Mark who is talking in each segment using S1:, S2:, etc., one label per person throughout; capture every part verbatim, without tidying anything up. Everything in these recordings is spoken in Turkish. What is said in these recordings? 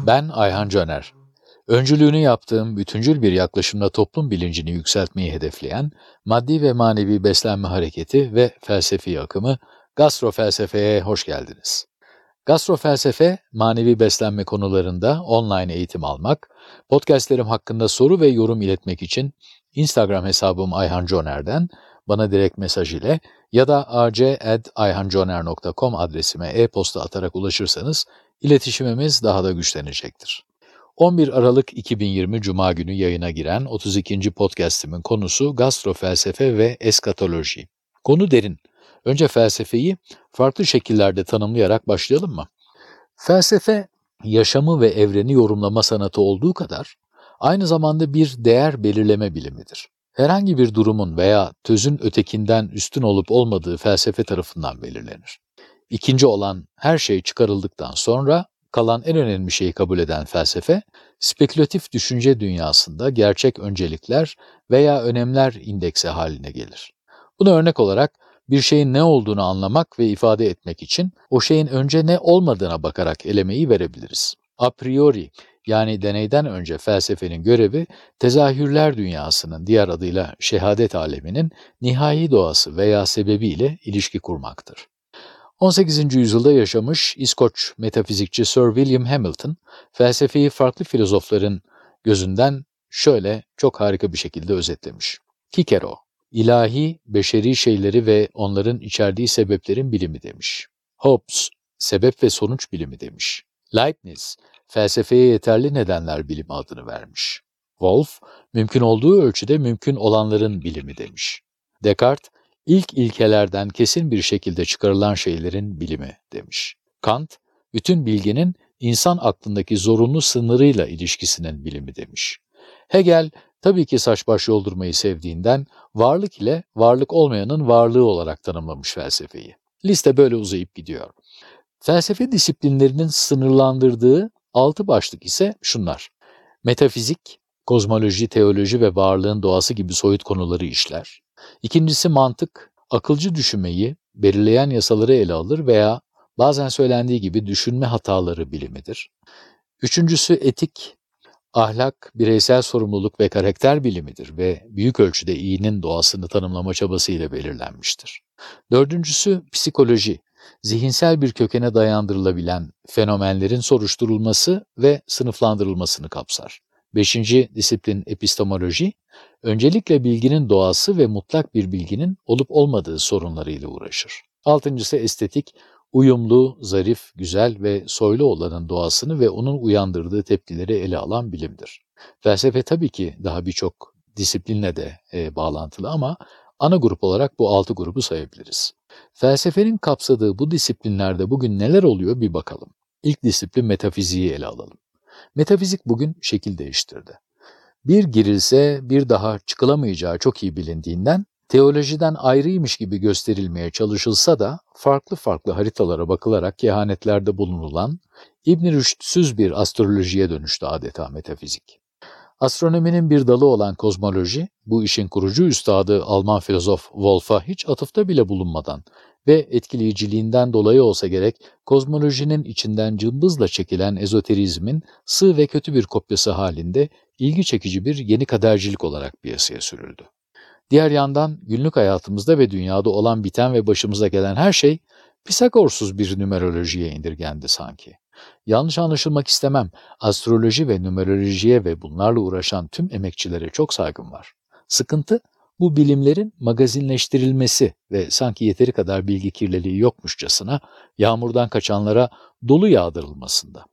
S1: Ben Ayhan Caner. Öncülüğünü yaptığım bütüncül bir yaklaşımla toplum bilincini yükseltmeyi hedefleyen maddi ve manevi beslenme hareketi ve felsefi akımı Gastrofelsefe'ye hoş geldiniz. Gastrofelsefe, manevi beslenme konularında online eğitim almak, podcastlerim hakkında soru ve yorum iletmek için Instagram hesabım Ayhan Caner'den bana direkt mesaj ile ya da a c at ayhancaner nokta com adresime e-posta atarak ulaşırsanız iletişimimiz daha da güçlenecektir. on bir Aralık iki bin yirmi Cuma günü yayına giren otuz ikinci podcastimin konusu gastrofelsefe ve eskatoloji. Konu derin. Önce felsefeyi farklı şekillerde tanımlayarak başlayalım mı? Felsefe, yaşamı ve evreni yorumlama sanatı olduğu kadar aynı zamanda bir değer belirleme bilimidir. Herhangi bir durumun veya tözün ötekinden üstün olup olmadığı felsefe tarafından belirlenir. İkinci olan her şey çıkarıldıktan sonra kalan en önemli şeyi kabul eden felsefe, spekülatif düşünce dünyasında gerçek öncelikler veya önemler indeksi haline gelir. Buna örnek olarak bir şeyin ne olduğunu anlamak ve ifade etmek için o şeyin önce ne olmadığına bakarak elemeyi verebiliriz. A priori yani deneyden önce felsefenin görevi tezahürler dünyasının diğer adıyla şehadet aleminin nihai doğası veya sebebiyle ilişki kurmaktır. on sekizinci yüzyılda yaşamış İskoç metafizikçi Sir William Hamilton, felsefeyi farklı filozofların gözünden şöyle çok harika bir şekilde özetlemiş. Kikero, ilahi, beşeri şeyleri ve onların içerdiği sebeplerin bilimi demiş. Hobbes, sebep ve sonuç bilimi demiş. Leibniz, felsefeye yeterli nedenler bilimi adını vermiş. Wolff, mümkün olduğu ölçüde mümkün olanların bilimi demiş. Descartes, İlk ilkelerden kesin bir şekilde çıkarılan şeylerin bilimi demiş. Kant, bütün bilginin insan aklındaki zorunlu sınırıyla ilişkisinin bilimi demiş. Hegel, tabii ki saç baş yoldurmayı sevdiğinden varlık ile varlık olmayanın varlığı olarak tanımlamış felsefeyi. Liste böyle uzayıp gidiyor. Felsefe disiplinlerinin sınırlandırdığı altı başlık ise şunlar. Metafizik, kozmoloji, teoloji ve varlığın doğası gibi soyut konuları işler. İkincisi mantık, akılcı düşünmeyi, belirleyen yasaları ele alır veya bazen söylendiği gibi düşünme hataları bilimidir. Üçüncüsü etik, ahlak, bireysel sorumluluk ve karakter bilimidir ve büyük ölçüde iyinin doğasını tanımlama çabasıyla belirlenmiştir. Dördüncüsü psikoloji, zihinsel bir kökene dayandırılabilen fenomenlerin soruşturulması ve sınıflandırılmasını kapsar. Beşinci disiplin epistemoloji, öncelikle bilginin doğası ve mutlak bir bilginin olup olmadığı sorunlarıyla uğraşır. Altıncısı estetik, uyumlu, zarif, güzel ve soylu olanın doğasını ve onun uyandırdığı tepkileri ele alan bilimdir. Felsefe tabii ki daha birçok disiplinle de e, bağlantılı ama ana grup olarak bu altı grubu sayabiliriz. Felsefenin kapsadığı bu disiplinlerde bugün neler oluyor bir bakalım. İlk disiplin metafiziği ele alalım. Metafizik bugün şekil değiştirdi. Bir girilse bir daha çıkılamayacağı çok iyi bilindiğinden teolojiden ayrıymış gibi gösterilmeye çalışılsa da farklı farklı haritalara bakılarak kehanetlerde bulunulan İbn Rüşd'süz bir astrolojiye dönüştü adeta metafizik. Astronominin bir dalı olan kozmoloji, bu işin kurucu üstadı Alman filozof Wolff'a hiç atıfta bile bulunmadan ve etkileyiciliğinden dolayı olsa gerek kozmolojinin içinden cımbızla çekilen ezoterizmin sığ ve kötü bir kopyası halinde ilgi çekici bir yeni kadercilik olarak piyasaya sürüldü. Diğer yandan günlük hayatımızda ve dünyada olan biten ve başımıza gelen her şey Pisagorsuz bir numerolojiye indirgendi sanki. Yanlış anlaşılmak istemem. Astroloji ve numerolojiye ve bunlarla uğraşan tüm emekçilere çok saygım var. Sıkıntı bu bilimlerin magazinleştirilmesi ve sanki yeteri kadar bilgi kirliliği yokmuşçasına yağmurdan kaçanlara dolu yağdırılmasında.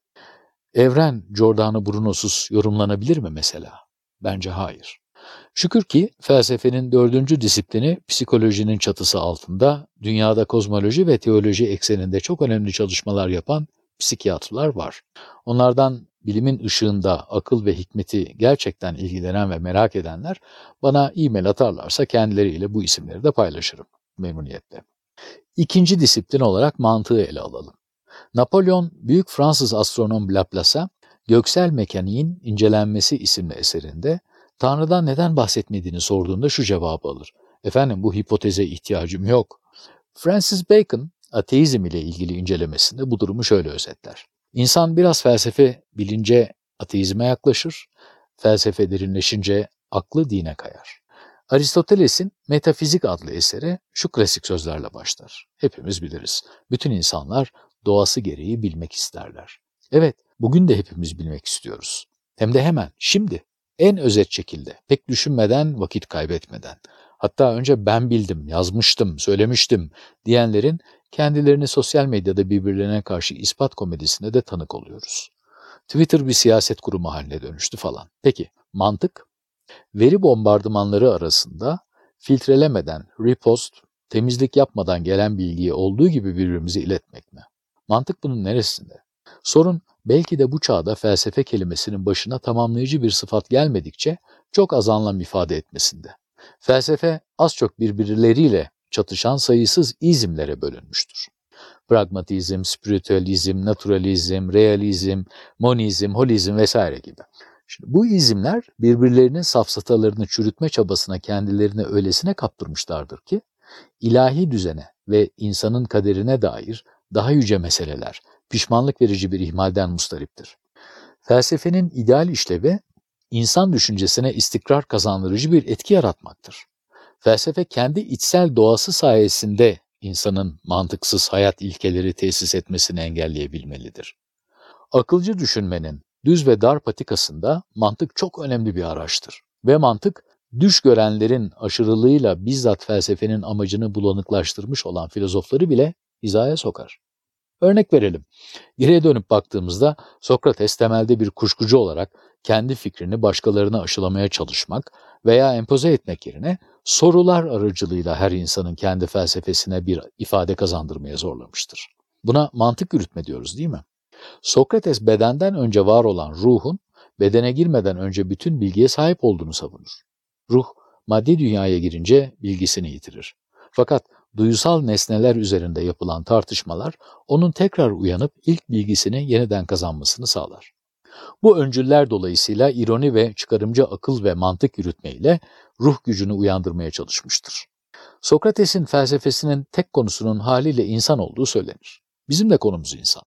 S1: Evren Giordano Bruno'suz yorumlanabilir mi mesela? Bence hayır. Şükür ki felsefenin dördüncü disiplini psikolojinin çatısı altında dünyada kozmoloji ve teoloji ekseninde çok önemli çalışmalar yapan psikiyatrlar var. Onlardan bilimin ışığında akıl ve hikmeti gerçekten ilgilenen ve merak edenler bana e-mail atarlarsa kendileriyle bu isimleri de paylaşırım memnuniyetle. İkinci disiplin olarak mantığı ele alalım. Napolyon, büyük Fransız astronom Laplace'a Göksel Mekaniğin İncelenmesi isimli eserinde Tanrı'dan neden bahsetmediğini sorduğunda şu cevabı alır. Efendim bu hipoteze ihtiyacım yok. Francis Bacon, ateizm ile ilgili incelemesinde bu durumu şöyle özetler. İnsan biraz felsefe bilince ateizme yaklaşır, felsefe derinleşince aklı dine kayar. Aristoteles'in Metafizik adlı eseri şu klasik sözlerle başlar. Hepimiz biliriz. Bütün insanlar doğası gereği bilmek isterler. Evet, bugün de hepimiz bilmek istiyoruz. Hem de hemen, şimdi, en özet şekilde, pek düşünmeden, vakit kaybetmeden. Hatta önce ben bildim, yazmıştım, söylemiştim diyenlerin kendilerini sosyal medyada birbirlerine karşı ispat komedisine de tanık oluyoruz. Twitter bir siyaset kurumu haline dönüştü falan. Peki, mantık? Veri bombardımanları arasında filtrelemeden, repost, temizlik yapmadan gelen bilgiyi olduğu gibi birbirimize iletmek mi? Mantık bunun neresinde? Sorun belki de bu çağda felsefe kelimesinin başına tamamlayıcı bir sıfat gelmedikçe çok az anlam ifade etmesinde. Felsefe az çok birbirleriyle çatışan sayısız izimlere bölünmüştür. Pragmatizm, spiritüalizm, naturalizm, realizm, monizm, holizm vesaire gibi. Şimdi bu izimler birbirlerinin safsatalarını çürütme çabasına kendilerini öylesine kaptırmışlardır ki, ilahi düzene ve insanın kaderine dair daha yüce meseleler, pişmanlık verici bir ihmalden mustariptir. Felsefenin ideal işlevi, insan düşüncesine istikrar kazandırıcı bir etki yaratmaktır. Felsefe kendi içsel doğası sayesinde insanın mantıksız hayat ilkeleri tesis etmesini engelleyebilmelidir. Akılcı düşünmenin düz ve dar patikasında mantık çok önemli bir araçtır. Ve mantık, düş görenlerin aşırılığıyla bizzat felsefenin amacını bulanıklaştırmış olan filozofları bile hizaya sokar. Örnek verelim. Geriye dönüp baktığımızda Sokrates temelde bir kuşkucu olarak kendi fikrini başkalarına aşılamaya çalışmak veya empoze etmek yerine sorular aracılığıyla her insanın kendi felsefesine bir ifade kazandırmaya zorlamıştır. Buna mantık yürütme diyoruz, değil mi? Sokrates bedenden önce var olan ruhun bedene girmeden önce bütün bilgiye sahip olduğunu savunur. Ruh, maddi dünyaya girince bilgisini yitirir. Fakat duyusal nesneler üzerinde yapılan tartışmalar onun tekrar uyanıp ilk bilgisini yeniden kazanmasını sağlar. Bu öncüller dolayısıyla ironi ve çıkarımcı akıl ve mantık yürütmeyle ruh gücünü uyandırmaya çalışmıştır. Sokrates'in felsefesinin tek konusunun haliyle insan olduğu söylenir. Bizim de konumuz insan.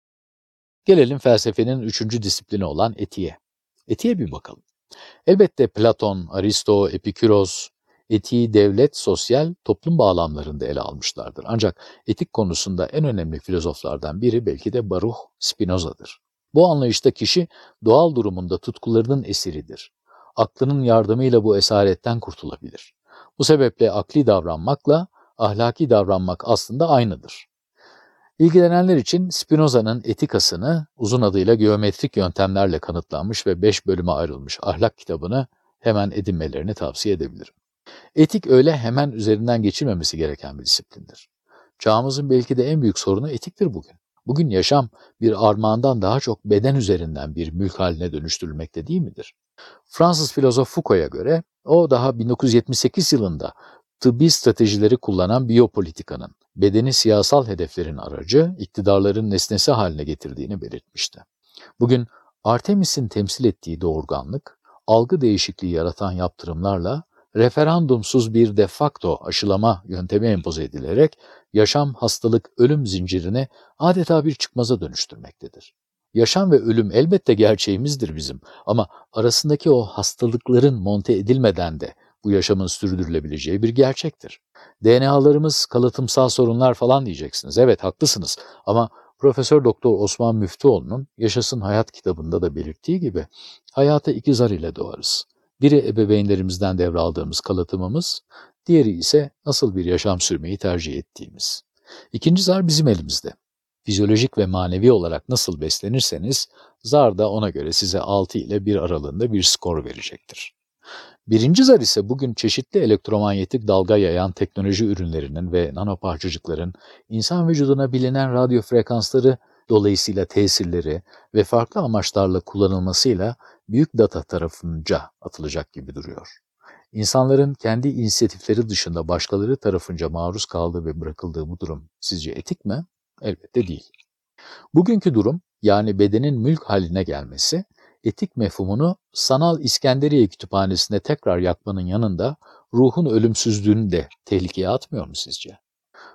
S1: Gelelim felsefenin üçüncü disiplini olan etiğe. Etiğe bir bakalım. Elbette Platon, Aristo, Epiküros, etiği devlet, sosyal, toplum bağlamlarında ele almışlardır. Ancak etik konusunda en önemli filozoflardan biri belki de Baruch Spinoza'dır. Bu anlayışta kişi doğal durumunda tutkularının esiridir. Aklının yardımıyla bu esaretten kurtulabilir. Bu sebeple akli davranmakla ahlaki davranmak aslında aynıdır. İlgilenenler için Spinoza'nın Etikasını uzun adıyla geometrik yöntemlerle kanıtlanmış ve beş bölüme ayrılmış ahlak kitabını hemen edinmelerini tavsiye edebilirim. Etik öyle hemen üzerinden geçilmemesi gereken bir disiplindir. Çağımızın belki de en büyük sorunu etiktir bugün. Bugün yaşam bir armağandan daha çok beden üzerinden bir mülk haline dönüştürülmekte değil midir? Fransız filozof Foucault'a göre o daha bin dokuz yüz yetmiş sekiz yılında tıbbi stratejileri kullanan biyopolitikanın bedeni siyasal hedeflerin aracı, iktidarların nesnesi haline getirdiğini belirtmişti. Bugün Artemis'in temsil ettiği doğurganlık, algı değişikliği yaratan yaptırımlarla referandumsuz bir de facto aşılama yöntemi empoze edilerek yaşam, hastalık, ölüm zincirini adeta bir çıkmaza dönüştürmektedir. Yaşam ve ölüm elbette gerçeğimizdir bizim ama arasındaki o hastalıkların monte edilmeden de bu yaşamın sürdürülebileceği bir gerçektir. D N A'larımız kalıtımsal sorunlar falan diyeceksiniz. Evet, haklısınız ama Profesör Doktor Osman Müftüoğlu'nun Yaşasın Hayat kitabında da belirttiği gibi hayata iki zar ile doğarız. Biri ebeveynlerimizden devraldığımız kalıtımımız, diğeri ise nasıl bir yaşam sürmeyi tercih ettiğimiz. İkinci zar bizim elimizde. Fizyolojik ve manevi olarak nasıl beslenirseniz, zar da ona göre size altı ile bir aralığında bir skor verecektir. Birinci zar ise bugün çeşitli elektromanyetik dalga yayan teknoloji ürünlerinin ve nanoparçacıkların insan vücuduna bilinen radyo frekansları dolayısıyla tesirleri ve farklı amaçlarla kullanılmasıyla büyük data tarafınca atılacak gibi duruyor. İnsanların kendi inisiyatifleri dışında başkaları tarafınca maruz kaldığı ve bırakıldığı bu durum sizce etik mi? Elbette değil. Bugünkü durum, yani bedenin mülk haline gelmesi, etik mefhumunu sanal İskenderiye kütüphanesinde tekrar yakmanın yanında ruhun ölümsüzlüğünü de tehlikeye atmıyor mu sizce?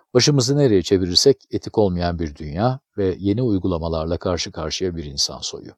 S1: Başımızı nereye çevirirsek etik olmayan bir dünya ve yeni uygulamalarla karşı karşıya bir insan soyu.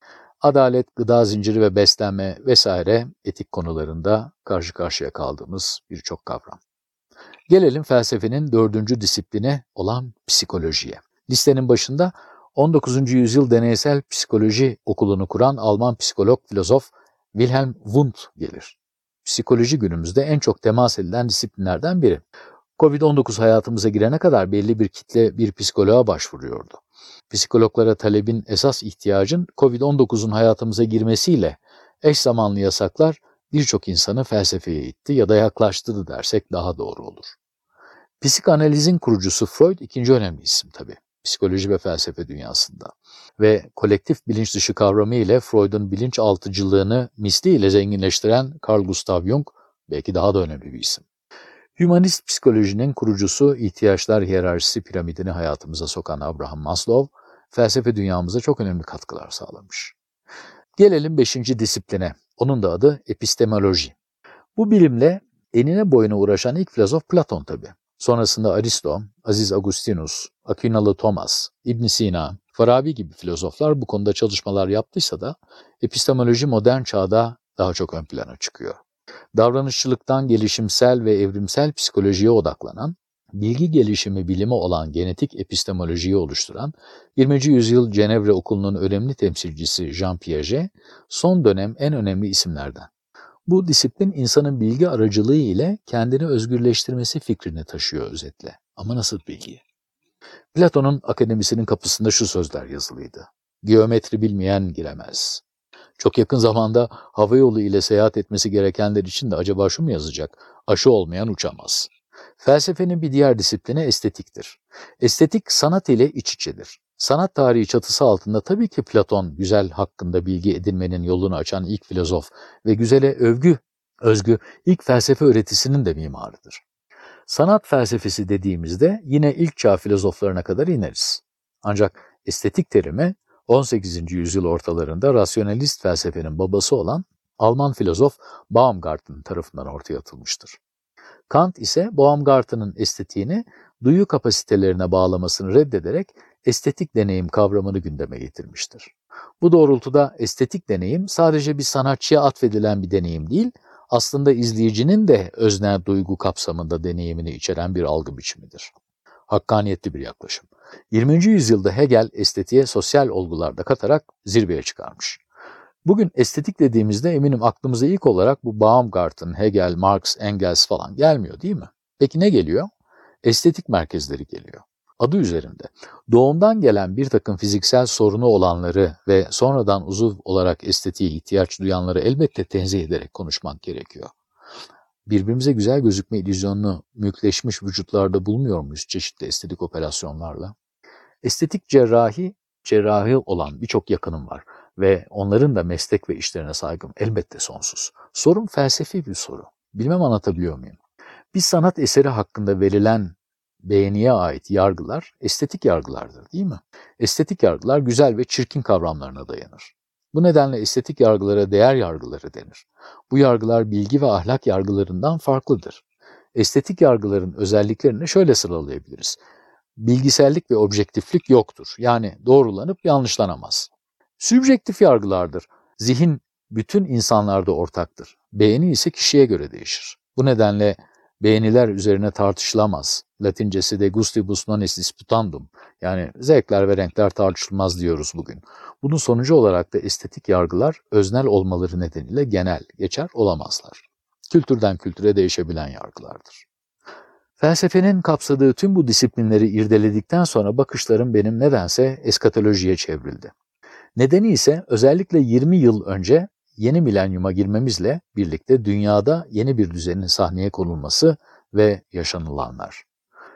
S1: Adalet, gıda zinciri ve beslenme vesaire etik konularında karşı karşıya kaldığımız birçok kavram. Gelelim felsefenin dördüncü disipline olan psikolojiye. Listenin başında on dokuzuncu yüzyıl deneysel psikoloji okulunu kuran Alman psikolog, filozof Wilhelm Wundt gelir. Psikoloji günümüzde en çok temas edilen disiplinlerden biri. kovid on dokuz hayatımıza girene kadar belli bir kitle bir psikoloğa başvuruyordu. Psikologlara talebin esas ihtiyacın kovid on dokuzun hayatımıza girmesiyle eş zamanlı yasaklar birçok insanı felsefeye itti ya da yaklaştırdı dersek daha doğru olur. Psikanalizin kurucusu Freud ikinci önemli isim tabii, psikoloji ve felsefe dünyasında. Ve kolektif bilinç dışı kavramı ile Freud'un bilinçaltıcılığını misliyle zenginleştiren Carl Gustav Jung belki daha da önemli bir isim. Hümanist psikolojinin kurucusu, ihtiyaçlar hiyerarşisi piramidini hayatımıza sokan Abraham Maslow, felsefe dünyamıza çok önemli katkılar sağlamış. Gelelim beşinci disipline. Onun da adı epistemoloji. Bu bilimle enine boyuna uğraşan ilk filozof Platon tabii. Sonrasında Aristo, Aziz Agustinus, Aquinalı Thomas, İbn Sina, Farabi gibi filozoflar bu konuda çalışmalar yaptıysa da epistemoloji modern çağda daha çok ön plana çıkıyor. Davranışçılıktan gelişimsel ve evrimsel psikolojiye odaklanan, bilgi gelişimi bilimi olan genetik epistemolojiyi oluşturan yirminci yüzyıl Cenevre Okulu'nun önemli temsilcisi Jean Piaget, son dönem en önemli isimlerden. Bu disiplin insanın bilgi aracılığı ile kendini özgürleştirmesi fikrini taşıyor özetle. Ama nasıl bilgi? Platon'un akademisinin kapısında şu sözler yazılıydı. Geometri bilmeyen giremez. Çok yakın zamanda havayolu ile seyahat etmesi gerekenler için de acaba şu mu yazacak? Aşı olmayan uçamaz. Felsefenin bir diğer disiplini estetiktir. Estetik sanat ile iç içedir. Sanat tarihi çatısı altında tabii ki Platon güzel hakkında bilgi edinmenin yolunu açan ilk filozof ve güzele övgü, özgü ilk felsefe öğretisinin de mimarıdır. Sanat felsefesi dediğimizde yine ilk çağ filozoflarına kadar ineriz. Ancak estetik terimi on sekizinci yüzyıl ortalarında rasyonalist felsefenin babası olan Alman filozof Baumgarten tarafından ortaya atılmıştır. Kant ise Baumgarten'ın estetiğini duyu kapasitelerine bağlamasını reddederek estetik deneyim kavramını gündeme getirmiştir. Bu doğrultuda estetik deneyim sadece bir sanatçıya atfedilen bir deneyim değil, aslında izleyicinin de öznel duygu kapsamında deneyimini içeren bir algı biçimidir. Hakkaniyetli bir yaklaşım. yirminci yüzyılda Hegel estetiğe sosyal olgularda katarak zirveye çıkarmış. Bugün estetik dediğimizde eminim aklımıza ilk olarak bu Baumgarten, Hegel, Marx, Engels falan gelmiyor değil mi? Peki ne geliyor? Estetik merkezleri geliyor. Adı üzerinde. Doğumdan gelen bir takım fiziksel sorunu olanları ve sonradan uzuv olarak estetiğe ihtiyaç duyanları elbette tenzih ederek konuşmak gerekiyor. Birbirimize güzel gözükme illüzyonunu mülkleşmiş vücutlarda bulmuyor muyuz çeşitli estetik operasyonlarla? Estetik cerrahi, cerrahi olan birçok yakınım var ve onların da meslek ve işlerine saygım elbette sonsuz. Sorun felsefi bir soru. Bilmem anlatabiliyor muyum? Bir sanat eseri hakkında verilen beğeniye ait yargılar estetik yargılardır değil mi? Estetik yargılar güzel ve çirkin kavramlarına dayanır. Bu nedenle estetik yargılara değer yargıları denir. Bu yargılar bilgi ve ahlak yargılarından farklıdır. Estetik yargıların özelliklerini şöyle sıralayabiliriz. Bilgisellik ve objektiflik yoktur. Yani doğrulanıp yanlışlanamaz. Sübjektif yargılardır. Zihin bütün insanlarda ortaktır. Beğeni ise kişiye göre değişir. Bu nedenle beğeniler üzerine tartışılamaz. Latincesi de gustibus non est disputandum. Yani zevkler ve renkler tartışılmaz diyoruz bugün. Bunun sonucu olarak da estetik yargılar öznel olmaları nedeniyle genel, geçer olamazlar. Kültürden kültüre değişebilen yargılardır. Felsefenin kapsadığı tüm bu disiplinleri irdeledikten sonra bakışlarım benim nedense eskatolojiye çevrildi. Nedeni ise özellikle yirmi yıl önce yeni milenyuma girmemizle birlikte dünyada yeni bir düzenin sahneye konulması ve yaşanılanlar.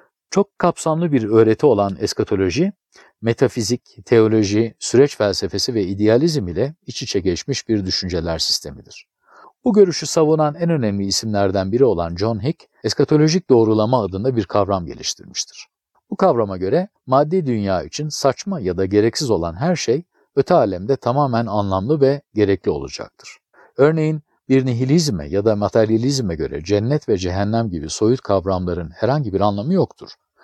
S1: Çok kapsamlı bir öğreti olan eskatoloji, metafizik, teoloji, süreç felsefesi ve idealizm ile iç içe geçmiş bir düşünceler sistemidir. Bu görüşü savunan en önemli isimlerden biri olan John Hick, eskatolojik doğrulama adında bir kavram geliştirmiştir. Bu kavrama göre maddi dünya için saçma ya da gereksiz olan her şey öte alemde tamamen anlamlı ve gerekli olacaktır. Örneğin bir nihilizme ya da materyalizme göre cennet ve cehennem gibi soyut kavramların herhangi bir anlamı yoktur.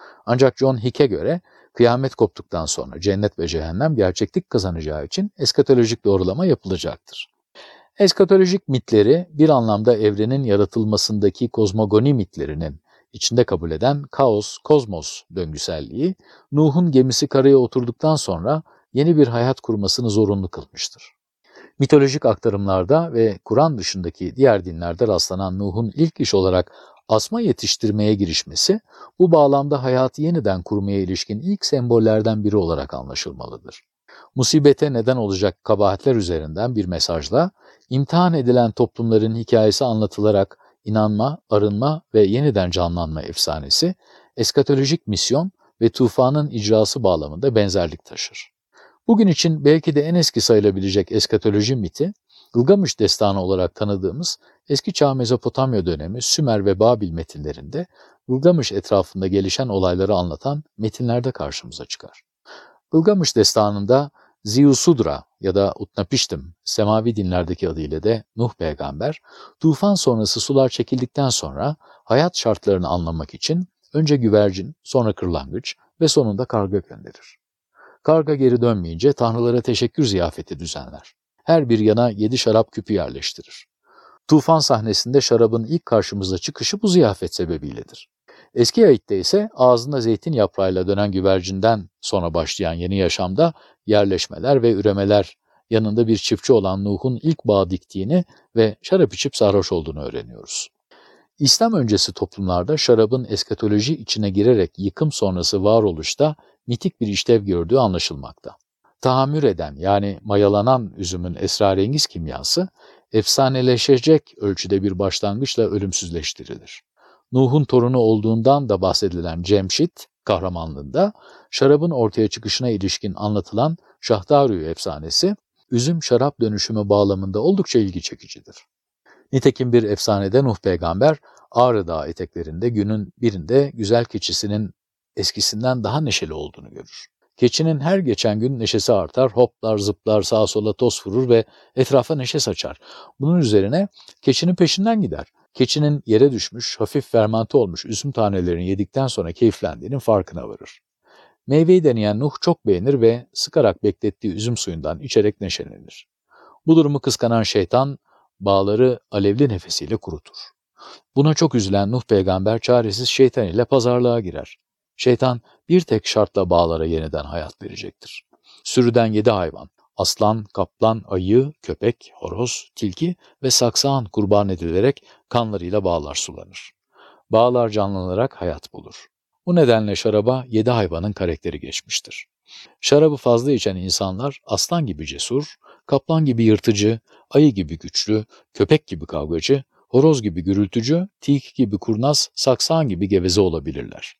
S1: Ancak John Hick'e göre kıyamet koptuktan sonra cennet ve cehennem gerçeklik kazanacağı için eskatolojik doğrulama yapılacaktır. Eskatolojik mitleri bir anlamda evrenin yaratılmasındaki kozmogoni mitlerinin içinde kabul eden kaos, kozmos döngüselliği, Nuh'un gemisi karaya oturduktan sonra yeni bir hayat kurmasını zorunlu kılmıştır. Mitolojik aktarımlarda ve Kur'an dışındaki diğer dinlerde rastlanan Nuh'un ilk iş olarak asma yetiştirmeye girişmesi, bu bağlamda hayatı yeniden kurmaya ilişkin ilk sembollerden biri olarak anlaşılmalıdır. Musibete neden olacak kabahatler üzerinden bir mesajla, imtihan edilen toplumların hikayesi anlatılarak inanma, arınma ve yeniden canlanma efsanesi, eskatolojik misyon ve tufanın icrası bağlamında benzerlik taşır. Bugün için belki de en eski sayılabilecek eskatoloji miti, Gılgamış Destanı olarak tanıdığımız Eski Çağ Mezopotamya dönemi Sümer ve Babil metinlerinde Gılgamış etrafında gelişen olayları anlatan metinlerde karşımıza çıkar. Gılgamış Destanı'nda Ziusudra ya da Utnapishtim, semavi dinlerdeki adıyla da Nuh peygamber, tufan sonrası sular çekildikten sonra hayat şartlarını anlamak için önce güvercin, sonra kırlangıç ve sonunda karga gönderir. Karga geri dönmeyince tanrılara teşekkür ziyafeti düzenler. Her bir yana yedi şarap küpü yerleştirir. Tufan sahnesinde şarabın ilk karşımıza çıkışı bu ziyafet sebebiyledir. Eski ayette ise ağzında zeytin yaprağıyla dönen güvercinden sonra başlayan yeni yaşamda yerleşmeler ve üremeler, yanında bir çiftçi olan Nuh'un ilk bağ diktiğini ve şarap içip sarhoş olduğunu öğreniyoruz. İslam öncesi toplumlarda şarabın eskatoloji içine girerek yıkım sonrası varoluşta mitik bir işlev gördüğü anlaşılmakta. Tahammür eden yani mayalanan üzümün esrarengiz kimyası, efsaneleşecek ölçüde bir başlangıçla ölümsüzleştirilir. Nuh'un torunu olduğundan da bahsedilen Cemşit kahramanlığında şarabın ortaya çıkışına ilişkin anlatılan Şahdarü efsanesi, üzüm şarap dönüşümü bağlamında oldukça ilgi çekicidir. Nitekim bir efsanede Nuh peygamber Ağrı Dağı eteklerinde günün birinde güzel keçisinin eskisinden daha neşeli olduğunu görür. Keçinin her geçen gün neşesi artar, hoplar, zıplar, sağa sola toz vurur ve etrafa neşe saçar. Bunun üzerine keçinin peşinden gider. Keçinin yere düşmüş, hafif fermente olmuş üzüm tanelerini yedikten sonra keyiflendiğinin farkına varır. Meyveyi deneyen Nuh çok beğenir ve sıkarak beklettiği üzüm suyundan içerek neşelenir. Bu durumu kıskanan şeytan bağları alevli nefesiyle kurutur. Buna çok üzülen Nuh peygamber çaresiz şeytan ile pazarlığa girer. Şeytan bir tek şartla bağlara yeniden hayat verecektir. Sürüden yedi hayvan, aslan, kaplan, ayı, köpek, horoz, tilki ve saksağan kurban edilerek kanlarıyla bağlar sulanır. Bağlar canlanarak hayat bulur. Bu nedenle şaraba yedi hayvanın karakteri geçmiştir. Şarabı fazla içen insanlar aslan gibi cesur, kaplan gibi yırtıcı, ayı gibi güçlü, köpek gibi kavgacı, horoz gibi gürültücü, tilki gibi kurnaz, saksağan gibi geveze olabilirler.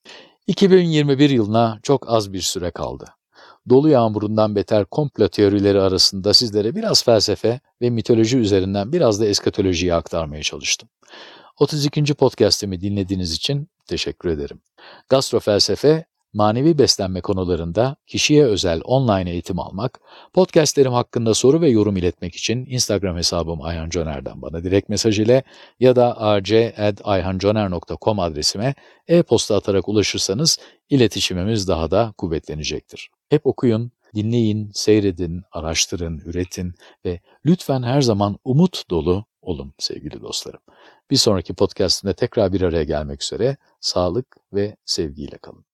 S1: iki bin yirmi bir yılına çok az bir süre kaldı. Dolu yağmurundan beter komplo teorileri arasında sizlere biraz felsefe ve mitoloji üzerinden biraz da eskatolojiyi aktarmaya çalıştım. otuz ikinci podcast'imi dinlediğiniz için teşekkür ederim. Gastrofelsefe, manevi beslenme konularında kişiye özel online eğitim almak, podcastlerim hakkında soru ve yorum iletmek için Instagram hesabım Ayhan Coner'den bana direkt mesaj ile ya da a c at ayhanconer nokta com adresime e-posta atarak ulaşırsanız iletişimimiz daha da kuvvetlenecektir. Hep okuyun, dinleyin, seyredin, araştırın, üretin ve lütfen her zaman umut dolu olun sevgili dostlarım. Bir sonraki podcastımda tekrar bir araya gelmek üzere, sağlık ve sevgiyle kalın.